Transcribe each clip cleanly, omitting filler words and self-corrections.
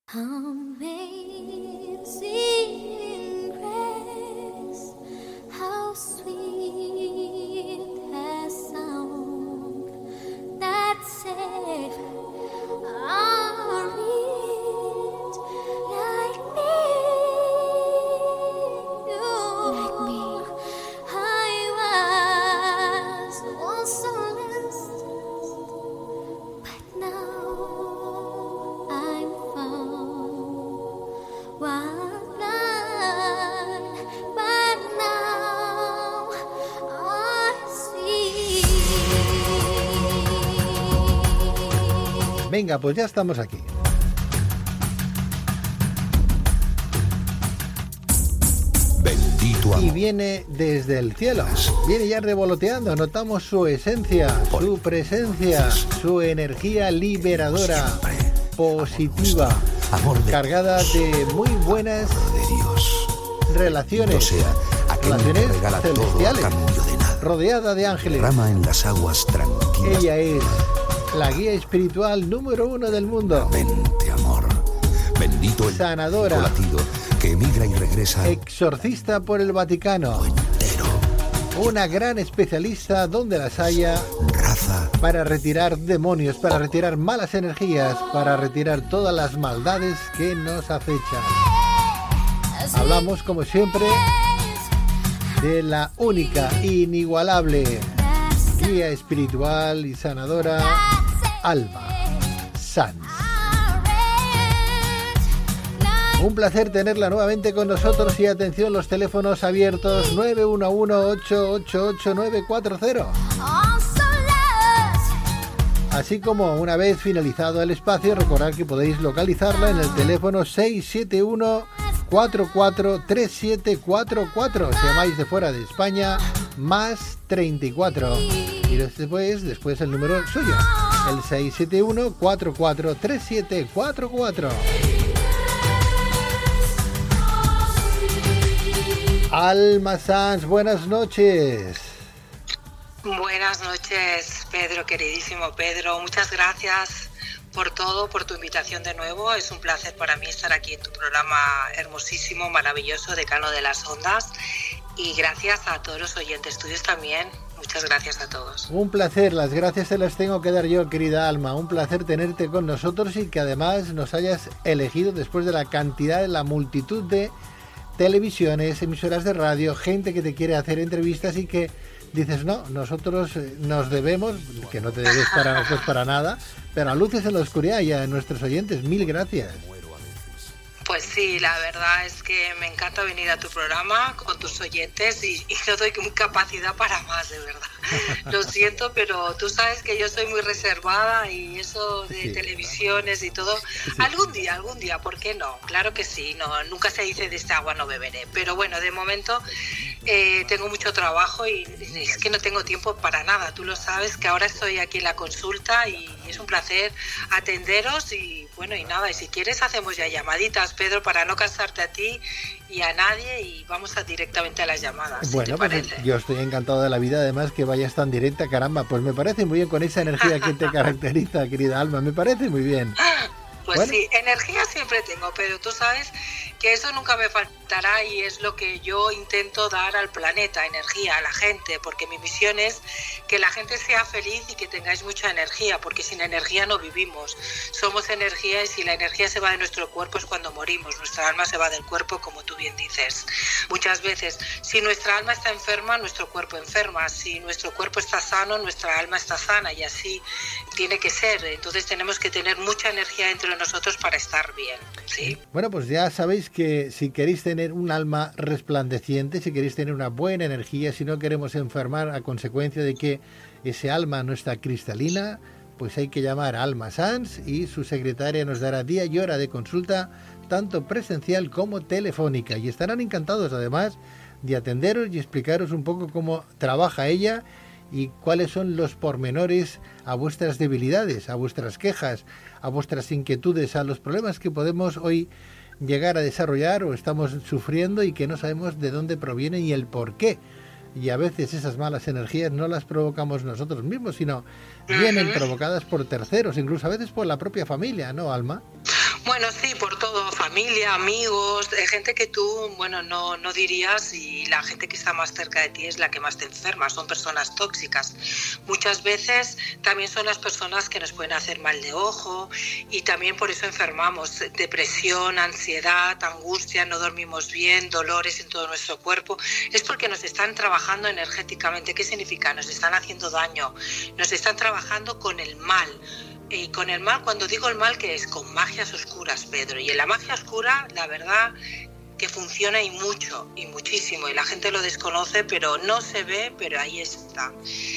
Amazing grace, how sweet the sound that saved a wretch like me. I was once so lost, but now I'm found. Was blind, but now I see. Venga, pues ya estamos aquí. Bendito Y amor. viene desde el cielo, viene ya revoloteando, notamos su esencia, su presencia, su energía liberadora, positiva, Amor de cargada de muy buenas de Dios. relaciones, O sea, aquel que relaciones regala todo a celestiales, cambio de nada. rodeada de ángeles. Rama en las aguas tranquilas. Ella es la guía espiritual número 1 del mundo, Vente, amor. Bendito el sanadora, latido que emigra y regresa exorcista por el Vaticano, entero. una gran especialista donde las haya, Raza para retirar demonios, para retirar malas energías, para retirar todas las maldades que nos acechan. Hablamos, como siempre, de la única, inigualable guía espiritual y sanadora, Alma Sanz. Un placer tenerla nuevamente con nosotros y atención, los teléfonos abiertos 911-888-940. Así como una vez finalizado el espacio, recordad que podéis localizarla en el teléfono 671-443744. Si llamáis de fuera de España, más 34. Y después el número suyo, el 671-443744. Alma Sanz, buenas noches. Buenas noches, Pedro, queridísimo Pedro. Muchas gracias por todo, por tu invitación de nuevo. Es un placer para mí estar aquí en tu programa hermosísimo, maravilloso, Decano de las Ondas. Y gracias a todos los oyentes tuyos también. Muchas gracias a todos. Un placer, las gracias se las tengo que dar yo, querida Alma. Un placer tenerte con nosotros y que además nos hayas elegido después de la cantidad, de la multitud de televisiones, emisoras de radio, gente que te quiere hacer entrevistas y que dices, no, nosotros nos debemos, que no te debes para nosotros para nada, pero a luces en la oscuridad y a nuestros oyentes, mil gracias. Pues sí, la verdad es que me encanta venir a tu programa con tus oyentes y no doy capacidad para más, de verdad. Lo siento, pero tú sabes que yo soy muy reservada y eso de Sí, televisiones y todo, Sí. algún día, ¿por qué no? Claro que sí, no, nunca se dice de esta agua no beberé, pero bueno, de momento tengo mucho trabajo y es que no tengo tiempo para nada. Tú lo sabes que ahora estoy aquí en la consulta y es un placer atenderos y bueno, y nada, y si quieres hacemos ya llamaditas, Pedro, para no cansarte a ti y a nadie y vamos directamente a las llamadas. Bueno, si te pues parece. yo estoy encantado de la vida, además que vayas tan directa, caramba, pues me parece muy bien con esa energía que te caracteriza, querida Alma, me parece muy bien. Pues Bueno. sí, energía siempre tengo, pero tú sabes que eso nunca me faltará y es lo que yo intento dar al planeta, energía, a la gente, porque mi misión es que la gente sea feliz y que tengáis mucha energía, porque sin energía no vivimos. Somos energía y si la energía se va de nuestro cuerpo es cuando morimos, nuestra alma se va del cuerpo, como tú bien dices. Muchas veces, si nuestra alma está enferma, nuestro cuerpo enferma, si nuestro cuerpo está sano, nuestra alma está sana y así tiene que ser. Entonces tenemos que tener mucha energía entre nosotros para estar bien, ¿sí? Bueno, pues ya sabéis que si queréis tener un alma resplandeciente, si queréis tener una buena energía, si no queremos enfermar a consecuencia de que ese alma no está cristalina, pues hay que llamar a Alma Sanz y su secretaria nos dará día y hora de consulta, tanto presencial como telefónica. Y estarán encantados además de atenderos y explicaros un poco cómo trabaja ella y cuáles son los pormenores a vuestras debilidades, a vuestras quejas, a vuestras inquietudes, a los problemas que podemos hoy llegar a desarrollar o estamos sufriendo y que no sabemos de dónde provienen y el por qué. Y a veces esas malas energías no las provocamos nosotros mismos, sino vienen provocadas por terceros, incluso a veces por la propia familia, ¿no, Alma? Bueno, sí, por todo, familia, amigos, gente que tú, bueno, no dirías, y la gente que está más cerca de ti es la que más te enferma, son personas tóxicas. Muchas veces también son las personas que nos pueden hacer mal de ojo y también por eso enfermamos. Depresión, ansiedad, angustia, no dormimos bien, dolores en todo nuestro cuerpo. Es porque nos están trabajando energéticamente. ¿Qué significa? Nos están haciendo daño, nos están trabajando con el mal. Y con el mal, cuando digo el mal, que es con magias oscuras, Pedro. Y en la magia oscura, la verdad que funciona y mucho, y muchísimo. Y la gente lo desconoce, pero no se ve, pero ahí está.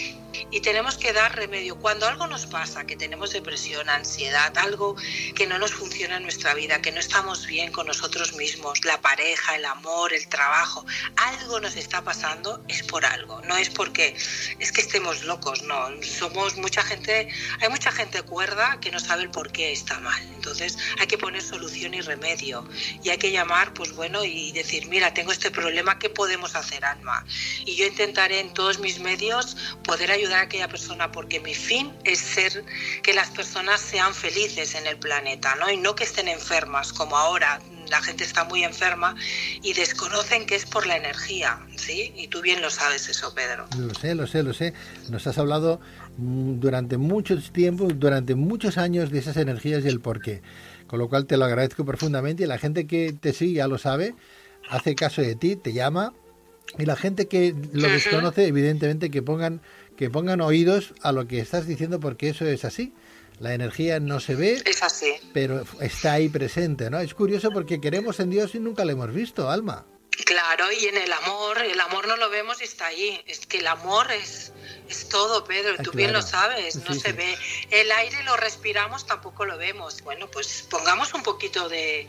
Y tenemos que dar remedio. Cuando algo nos pasa, que tenemos depresión, ansiedad, algo que no nos funciona en nuestra vida, que no estamos bien con nosotros mismos, la pareja, el amor, el trabajo, algo nos está pasando, es por algo. No es porque es que estemos locos, no. Somos mucha gente, hay mucha gente cuerda que no sabe el por qué está mal. Entonces hay que poner solución y remedio. Y hay que llamar, pues bueno, y decir, mira, tengo este problema, ¿qué podemos hacer, Alma? Y yo intentaré en todos mis medios poder ayudar a aquella persona, porque mi fin es ser que las personas sean felices en el planeta, ¿no? Y no que estén enfermas, como ahora la gente está muy enferma y desconocen que es por la energía, ¿sí? Y tú bien lo sabes eso, Pedro. Lo sé. Nos has hablado durante muchos tiempos, durante muchos años de esas energías y el porqué. Con lo cual te lo agradezco profundamente y la gente que te sigue ya lo sabe, hace caso de ti, te llama. Y la gente que lo desconoce, evidentemente que pongan oídos a lo que estás diciendo, porque eso es así. La energía no se ve, es así, pero está ahí presente, ¿no? Es curioso porque queremos en Dios y nunca lo hemos visto, Alma. Claro, y en el amor no lo vemos y está ahí. Es que el amor es todo, Pedro, tú bien lo sabes, no se ve. El aire lo respiramos, tampoco lo vemos. Bueno, pues pongamos un poquito de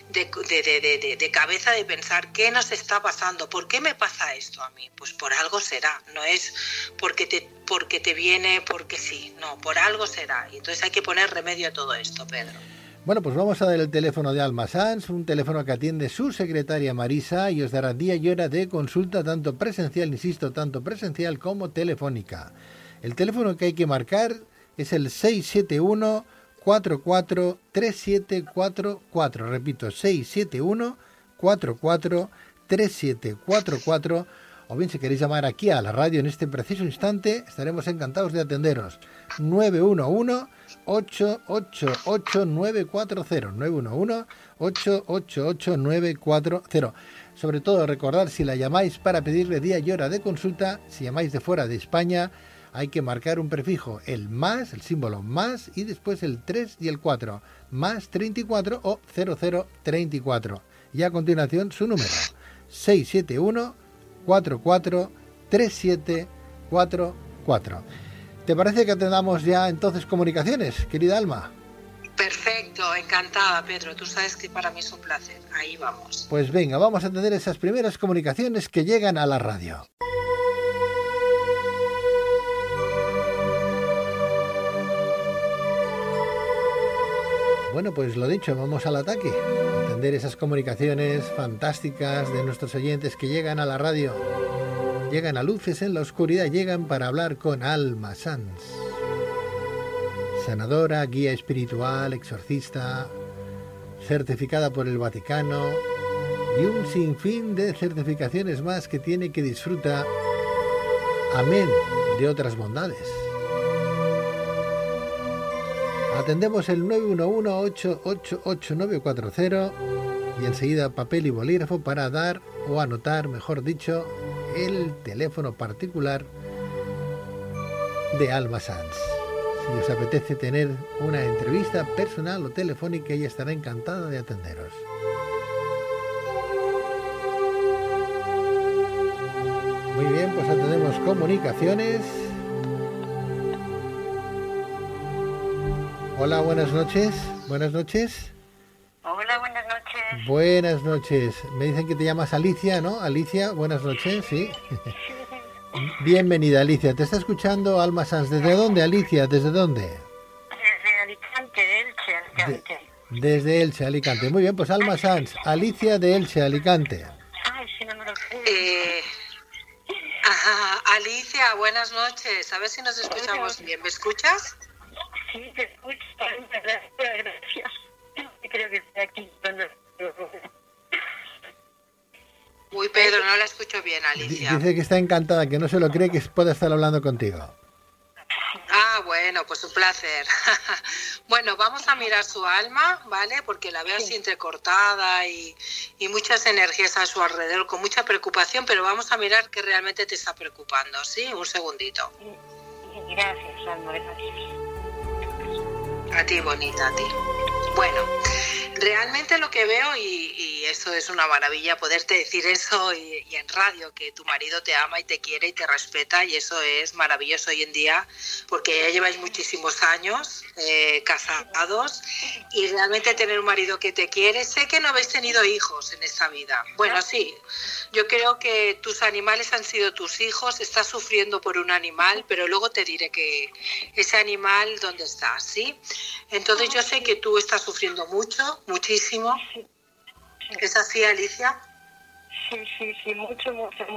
cabeza de pensar qué nos está pasando, por qué me pasa esto a mí. Pues por algo será, no es porque te viene, porque sí, no, por algo será. Y entonces hay que poner remedio a todo esto, Pedro. Bueno, pues vamos a dar el teléfono de Alma Sanz, un teléfono que atiende su secretaria Marisa y os dará día y hora de consulta, tanto presencial, insisto, tanto presencial como telefónica. El teléfono que hay que marcar es el 671-443744, repito, 671-443744, o bien si queréis llamar aquí a la radio en este preciso instante, estaremos encantados de atenderos. 911-888-940, 911-888-940. Sobre todo recordar, si la llamáis para pedirle día y hora de consulta, si llamáis de fuera de España, hay que marcar un prefijo, el más, el símbolo más, y después el 3 y el 4, más 34 o 0034. Y a continuación su número, 671-443744. ¿Te parece que atendamos ya entonces comunicaciones, querida Alma? Perfecto, encantada, Pedro. Tú sabes que para mí es un placer. Ahí vamos. Pues venga, vamos a atender esas primeras comunicaciones que llegan a la radio. Bueno, pues lo dicho, vamos al ataque. Atender esas comunicaciones fantásticas de nuestros oyentes que llegan a la radio. Llegan a luces en la oscuridad, llegan para hablar con Alma Sanz. Sanadora, guía espiritual, exorcista, certificada por el Vaticano y un sinfín de certificaciones más que tiene, que disfruta, amén, de otras bondades. Atendemos el 911-888-940 y enseguida papel y bolígrafo para dar o anotar, mejor dicho, el teléfono particular de Alma Sanz. Si os apetece tener una entrevista personal o telefónica, ella estará encantada de atenderos. Muy bien, pues atendemos comunicaciones. Hola, buenas noches. Buenas noches. Hola, buenas noches. Buenas noches. Me dicen que te llamas Alicia, ¿no? Alicia, buenas noches, sí. Bienvenida, Alicia. Te está escuchando Alma Sanz. ¿Desde dónde, Alicia? ¿Desde dónde? Desde Alicante, de Elche, Alicante. Desde Elche, Alicante. Muy bien, pues Alma Sanz. Alicia de Elche, Alicante. Ay, sí, no me lo sé. Alicia, buenas noches. A ver si nos escuchamos bien. ¿Me escuchas? Sí, te escucho. Gracias. creo que estoy aquí. Uy, Pedro, no la escucho bien, Alicia. Dice que está encantada, que no se lo cree que pueda estar hablando contigo. Ah, bueno, pues un placer. Bueno, vamos a mirar su alma, ¿vale? Porque la veo así entrecortada y muchas energías a su alrededor, con mucha preocupación, pero vamos a mirar qué realmente te está preocupando, ¿sí? Un segundito. Gracias, Alma, gracias. A ti, bonita, a ti. Bueno, realmente lo que veo, y eso es una maravilla poderte decir eso y en radio, que tu marido te ama y te quiere y te respeta, y eso es maravilloso hoy en día, porque ya lleváis muchísimos años casados, y realmente tener un marido que te quiere. Sé que no habéis tenido hijos en esta vida. Bueno, sí, yo creo que tus animales han sido tus hijos, estás sufriendo por un animal, pero luego te diré que ese animal, ¿dónde está? ¿Sí? Entonces yo sé que tú estás sufriendo mucho, muchísimo. ¿Es así, Alicia? Sí, mucho.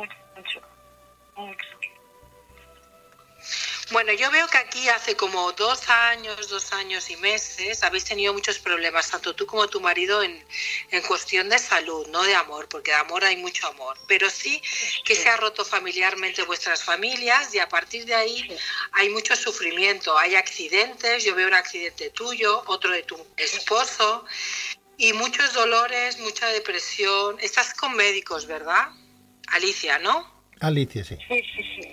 Bueno, yo veo que aquí hace como 2 años y meses habéis tenido muchos problemas, tanto tú como tu marido, en cuestión de salud, no de amor, porque de amor hay mucho amor, pero sí que se ha roto familiarmente vuestras familias, y a partir de ahí hay mucho sufrimiento, hay accidentes. Yo veo un accidente tuyo, otro de tu esposo, y muchos dolores, mucha depresión. Estás con médicos, ¿verdad, Alicia, no? Alicia, sí. Sí.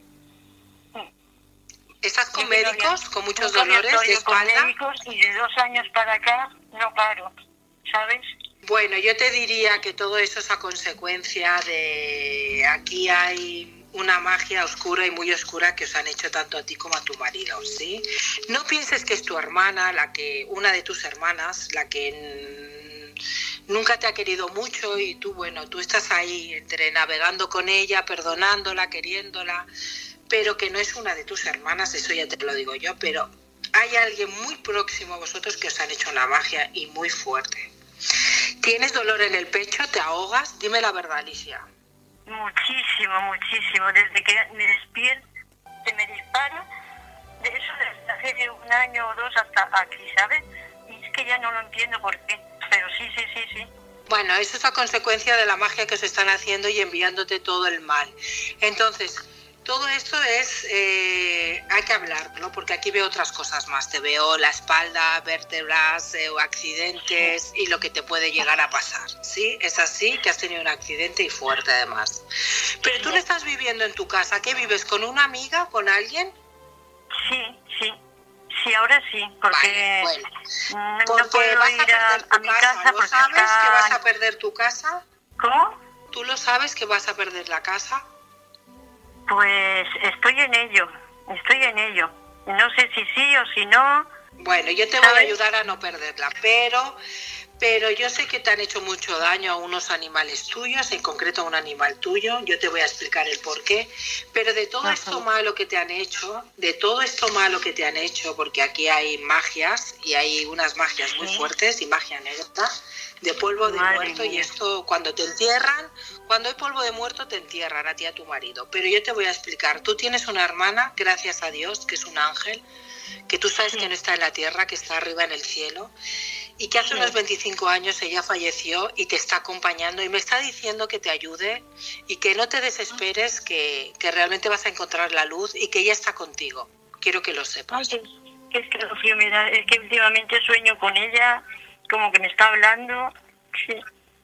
¿Estás con médicos, con muchos dolores de espalda? Con médicos, y de 2 años para acá no paro, ¿sabes? Bueno, yo te diría que todo eso es a consecuencia de... Aquí hay una magia oscura y muy oscura que os han hecho tanto a ti como a tu marido, ¿sí? No pienses que es tu hermana, una de tus hermanas, la que nunca te ha querido mucho, y tú, bueno, tú estás ahí entre navegando con ella, perdonándola, queriéndola, pero que no es una de tus hermanas, eso ya te lo digo yo, pero hay alguien muy próximo a vosotros que os han hecho una magia y muy fuerte. ¿Tienes dolor en el pecho? ¿Te ahogas? Dime la verdad, Alicia. Muchísimo. Desde que me despierto, se me dispara, de eso desde hace 1 año o 2 hasta aquí, ¿sabes? Y es que ya no lo entiendo por qué, pero sí. Bueno, eso es a consecuencia de la magia que os están haciendo y enviándote todo el mal. Entonces, todo esto es, hay que hablarlo, porque aquí veo otras cosas más. Te veo la espalda, vértebras, accidentes y lo que te puede llegar a pasar, ¿sí? Es así, que has tenido un accidente y fuerte además. Pero tú no estás viviendo en tu casa. ¿Qué vives? ¿Con una amiga? ¿Con alguien? Sí, ahora sí, porque, vale, bueno. No puedo ir a mi casa. ¿Lo sabes que vas a perder tu casa? ¿Cómo? ¿Tú lo sabes que vas a perder la casa? Pues estoy en ello. No sé si sí o si no. Bueno, yo te voy a ayudar a no perderla, pero yo sé que te han hecho mucho daño a unos animales tuyos, en concreto a un animal tuyo. Yo te voy a explicar el porqué, pero de todo esto malo que te han hecho, porque aquí hay magias, y hay unas magias muy fuertes, y magia negra, de polvo de muerto, y esto cuando te entierran, cuando hay polvo de muerto te entierran a ti y a tu marido. Pero yo te voy a explicar. Tú tienes una hermana, gracias a Dios, que es un ángel, que tú sabes que no está en la tierra, que está arriba en el cielo, y que hace unos 25 años ella falleció y te está acompañando y me está diciendo que te ayude y que no te desesperes, que realmente vas a encontrar la luz y que ella está contigo. Quiero que lo sepas. Ay, qué escalofrío me da. Es que últimamente sueño con ella, como que me está hablando. Sí.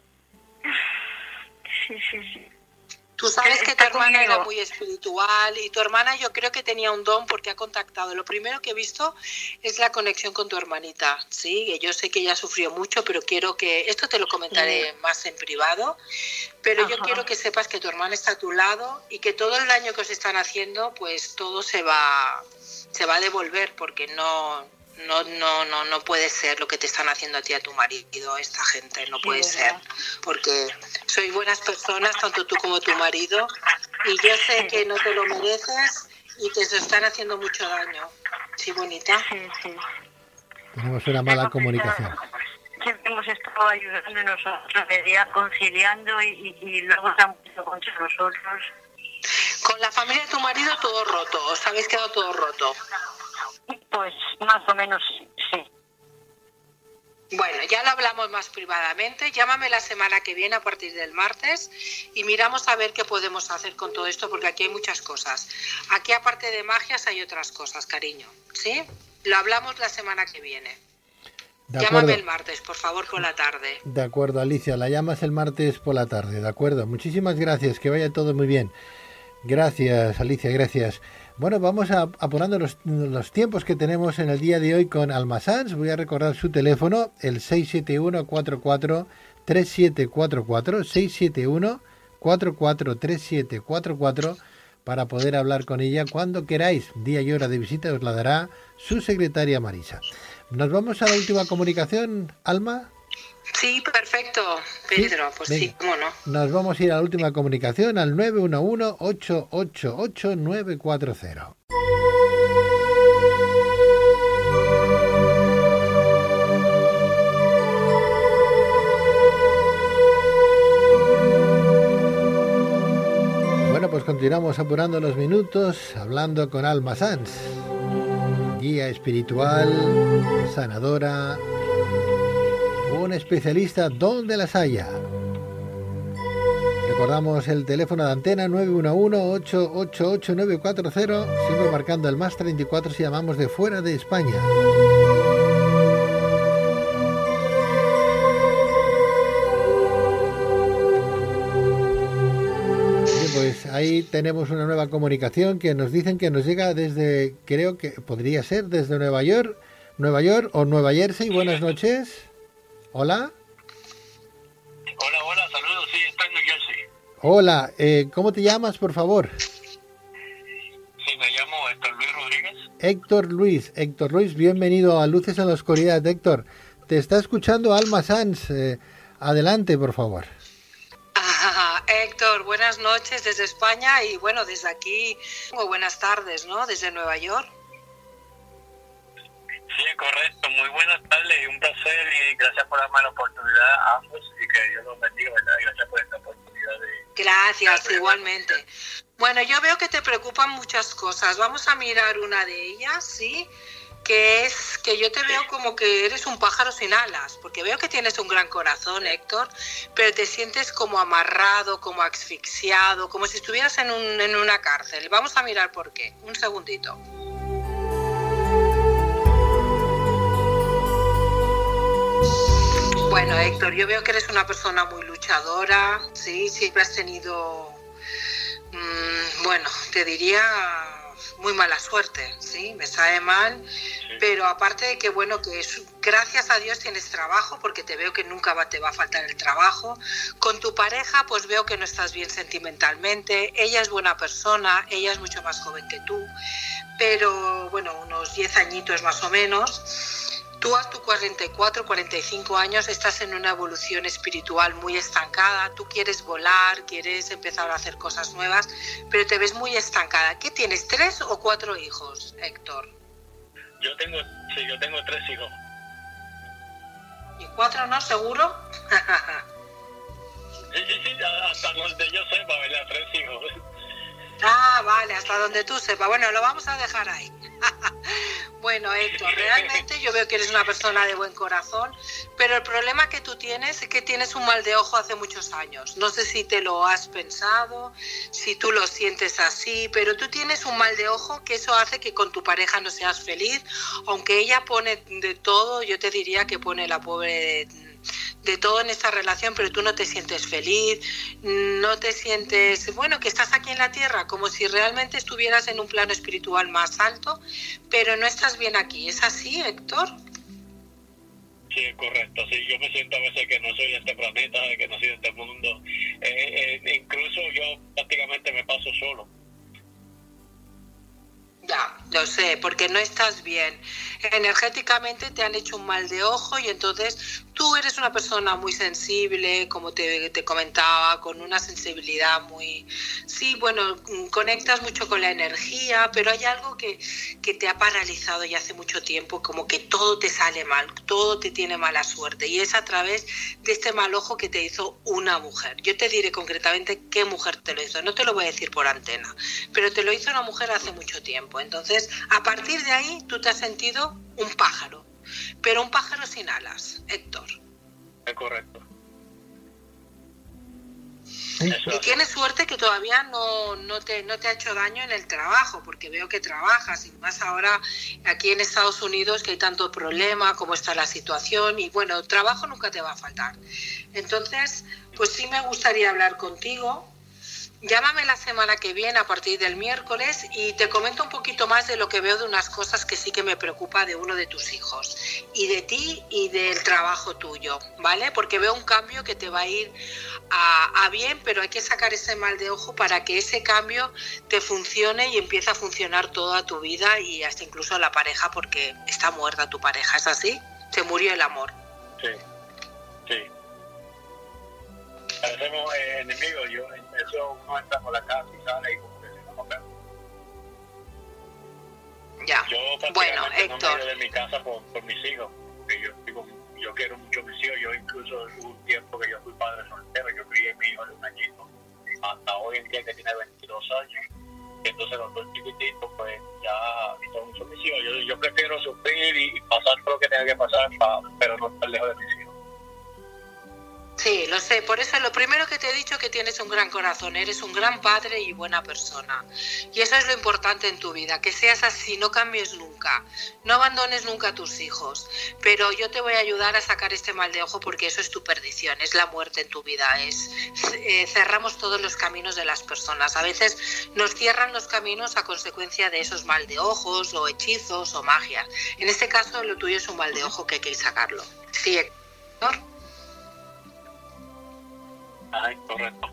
Tú sabes que tu hermana era muy espiritual, y tu hermana yo creo que tenía un don porque ha contactado. Lo primero que he visto es la conexión con tu hermanita, ¿sí? Que yo sé que ella sufrió mucho, pero quiero que... Esto te lo comentaré más en privado, pero yo quiero que sepas que tu hermana está a tu lado y que todo el daño que os están haciendo, pues todo se va a devolver, porque no puede ser lo que te están haciendo a ti y a tu marido, esta gente, no puede ser, porque sois buenas personas, tanto tú como tu marido, y yo sé que no te lo mereces y te están haciendo mucho daño. ¿Sí, bonita? Sí. Tenemos una mala comunicación. Siempre hemos estado ayudando nosotros, conciliando, y luego se han puesto contra nosotros. Con la familia de tu marido todo roto, os habéis quedado todo roto. Pues más o menos sí. Bueno, ya lo hablamos más privadamente. Llámame la semana que viene a partir del martes y miramos a ver qué podemos hacer con todo esto, porque aquí hay muchas cosas. Aquí, aparte de magias, hay otras cosas, cariño. ¿Sí? Lo hablamos la semana que viene. Llámame el martes, por favor, por la tarde. De acuerdo, Alicia, la llamas el martes por la tarde, de acuerdo. Muchísimas gracias, que vaya todo muy bien. Gracias, Alicia, gracias. Bueno, vamos apurando los tiempos que tenemos en el día de hoy con Alma Sanz. Voy a recordar su teléfono, el 671-44-3744, 671-44-3744, para poder hablar con ella cuando queráis. Día y hora de visita os la dará su secretaria Marisa. ¿Nos vamos a la última comunicación, Alma? Sí, perfecto, Pedro, ¿Sí? pues Venga. sí, cómo no. Nos vamos a ir a la última comunicación al 911-888-940. Bueno, pues continuamos apurando los minutos, hablando con Alma Sanz, guía espiritual, sanadora, una especialista donde las haya. Recordamos el teléfono de antena 911-888-940, siempre marcando el más 34 si llamamos de fuera de España. Bien, pues ahí tenemos una nueva comunicación que nos dicen que nos llega desde, creo que podría ser desde Nueva York o Nueva Jersey. Buenas noches. Hola. Hola, saludos, sí, estoy en New Jersey. Hola, ¿cómo te llamas, por favor? Sí, me llamo Héctor Luis Rodríguez. Héctor Luis, bienvenido a Luces en la Oscuridad. Héctor, te está escuchando Alma Sanz. Adelante, por favor. Héctor, buenas noches desde España y bueno, desde aquí, muy buenas tardes, ¿no? Desde Nueva York. Sí, correcto, muy buenas tardes y un placer y gracias por darme la oportunidad a ambos y que Dios los bendiga, ¿verdad? Y gracias por esta oportunidad de... Gracias, igualmente. Bueno, yo veo que te preocupan muchas cosas. Vamos a mirar una de ellas, ¿sí? Que es que yo te veo como que eres un pájaro sin alas, porque veo que tienes un gran corazón, Héctor, pero te sientes como amarrado, como asfixiado, como si estuvieras en una cárcel. Vamos a mirar por qué. Un segundito. Bueno, Héctor, yo veo que eres una persona muy luchadora, ¿sí? Siempre has tenido, bueno, te diría muy mala suerte, ¿sí? Me sabe mal, sí. Pero aparte de que, bueno, que gracias a Dios tienes trabajo, porque te veo que nunca te va a faltar el trabajo. Con tu pareja, pues veo que no estás bien sentimentalmente. Ella es buena persona, ella es mucho más joven que tú, pero, bueno, unos 10 añitos más o menos. Tú a tus 44, 45 años estás en una evolución espiritual muy estancada, tú quieres volar, quieres empezar a hacer cosas nuevas, pero te ves muy estancada. ¿Qué tienes, 3 o 4 hijos, Héctor? Yo tengo 3 hijos. ¿Y 4 no, seguro? Sí, hasta donde yo sepa, ¿verdad? 3 hijos. Ah, vale, hasta donde tú sepas. Bueno, lo vamos a dejar ahí. Bueno, Héctor, realmente yo veo que eres una persona de buen corazón, pero el problema que tú tienes es que tienes un mal de ojo hace muchos años. No sé si te lo has pensado, si tú lo sientes así, pero tú tienes un mal de ojo que eso hace que con tu pareja no seas feliz. Aunque ella pone de todo, yo te diría que pone la pobre de todo en esta relación, pero tú no te sientes feliz, no te sientes, bueno, que estás aquí en la tierra, como si realmente estuvieras en un plano espiritual más alto, pero no estás bien aquí. ¿Es así, Héctor? Sí, correcto. Sí, yo me siento a veces que no soy de este planeta, que no soy de este mundo. Incluso yo prácticamente me paso solo. Ya, lo sé, porque no estás bien. Energéticamente te han hecho un mal de ojo y entonces tú eres una persona muy sensible, como te comentaba, con una sensibilidad muy... Sí, bueno, conectas mucho con la energía, pero hay algo que te ha paralizado ya hace mucho tiempo, como que todo te sale mal, todo te tiene mala suerte y es a través de este mal ojo que te hizo una mujer. Yo te diré concretamente qué mujer te lo hizo, no te lo voy a decir por antena, pero te lo hizo una mujer hace mucho tiempo. Entonces, a partir de ahí, tú te has sentido un pájaro, pero un pájaro sin alas, Héctor. Es correcto. Y tienes suerte que todavía no te ha hecho daño en el trabajo, porque veo que trabajas, y más ahora aquí en Estados Unidos, que hay tanto problema, cómo está la situación, y bueno, trabajo nunca te va a faltar. Entonces, pues sí me gustaría hablar contigo. Llámame la semana que viene a partir del miércoles y te comento un poquito más de lo que veo de unas cosas que sí que me preocupa de uno de tus hijos y de ti y del trabajo tuyo, ¿vale? Porque veo un cambio que te va a ir a bien, pero hay que sacar ese mal de ojo para que ese cambio te funcione y empiece a funcionar toda tu vida y hasta incluso la pareja, porque está muerta tu pareja, ¿es así? Se murió el amor. Sí, sí. Parecemos enemigos. Yo, eso uno entra por la casa y sale y como que se nos pega. Ya. Yo Bueno, prácticamente Héctor. no me he ido de mi casa por mis hijos. Porque yo quiero mucho a mis hijos. Yo incluso hubo un tiempo que yo fui padre soltero. Yo crié a mi hijo de un añito. Hasta hoy en día que tiene 22 años. Y entonces los dos chiquititos pues ya son mucho mis hijos. Yo prefiero sufrir y pasar por lo que tenga que pasar, pero no estar lejos de mis hijos. Sí, lo sé. Por eso lo primero que te he dicho, que tienes un gran corazón, eres un gran padre y buena persona. Y eso es lo importante en tu vida, que seas así, no cambies nunca, no abandones nunca a tus hijos. Pero yo te voy a ayudar a sacar este mal de ojo, porque eso es tu perdición, es la muerte en tu vida. Cerramos todos los caminos de las personas. A veces nos cierran los caminos a consecuencia de esos mal de ojos o hechizos o magias. En este caso lo tuyo es un mal de ojo que hay que sacarlo. Sí, Héctor. Ay, correcto.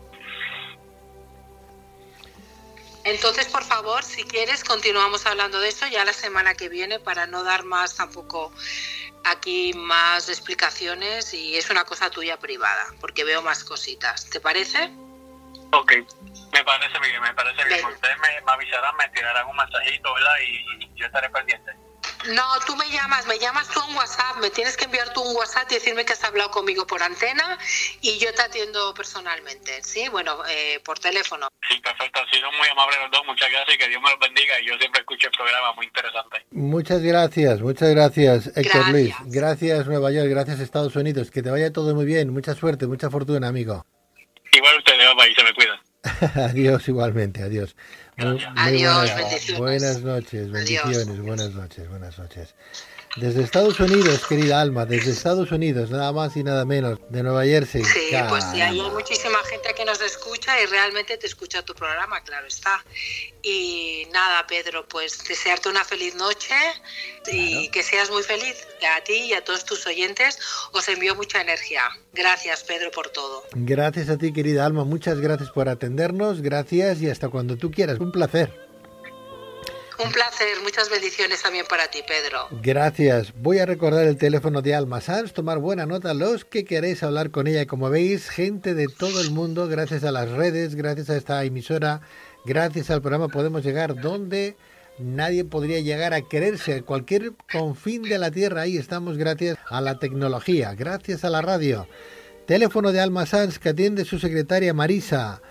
Entonces, por favor, si quieres, continuamos hablando de eso ya la semana que viene, para no dar más tampoco aquí más explicaciones, y es una cosa tuya privada, porque veo más cositas. ¿Te parece? Ok, me parece bien. Ustedes me avisarán, me tirarán un mensajito, ¿verdad? Y yo estaré pendiente. No, tú me llamas tú un WhatsApp, me tienes que enviar tú un WhatsApp y decirme que has hablado conmigo por antena y yo te atiendo personalmente, ¿sí? Bueno, por teléfono. Sí, perfecto, han sido muy amables los dos, muchas gracias y que Dios me los bendiga, y yo siempre escucho el programa, muy interesante. Muchas gracias, Héctor Gracias. Luis. Gracias, Nueva York, gracias, Estados Unidos. Que te vaya todo muy bien, mucha suerte, mucha fortuna, amigo. Igual ustedes, papá, y se me cuidan. Adiós, igualmente, adiós. Adiós, bendiciones. Buenas noches, bendiciones, Adiós. buenas noches. Desde Estados Unidos, querida Alma, desde Estados Unidos, nada más y nada menos, de Nueva Jersey. Sí, pues sí, hay Caramba. muchísima gente que nos escucha y realmente te escucha tu programa, claro está. Y nada, Pedro, pues desearte una feliz noche y Claro. que seas muy feliz. A ti y a todos tus oyentes os envío mucha energía. Gracias, Pedro, por todo. Gracias a ti, querida Alma, muchas gracias por atendernos, gracias y hasta cuando tú quieras, un placer. Un placer, muchas bendiciones también para ti, Pedro. Gracias. Voy a recordar el teléfono de Alma Sanz, tomar buena nota los que queréis hablar con ella. Como veis, gente de todo el mundo, gracias a las redes, gracias a esta emisora, gracias al programa podemos llegar donde nadie podría llegar a quererse. Cualquier confín de la tierra, ahí estamos gracias a la tecnología, gracias a la radio. Teléfono de Alma Sanz que atiende su secretaria Marisa.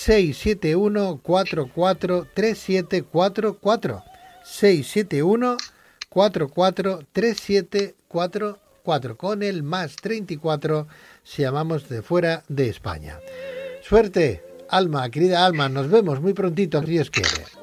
671-443744 671-443744 con el más 34 si llamamos de fuera de España. Suerte, Alma, querida Alma, nos vemos muy prontito, si Dios quiere.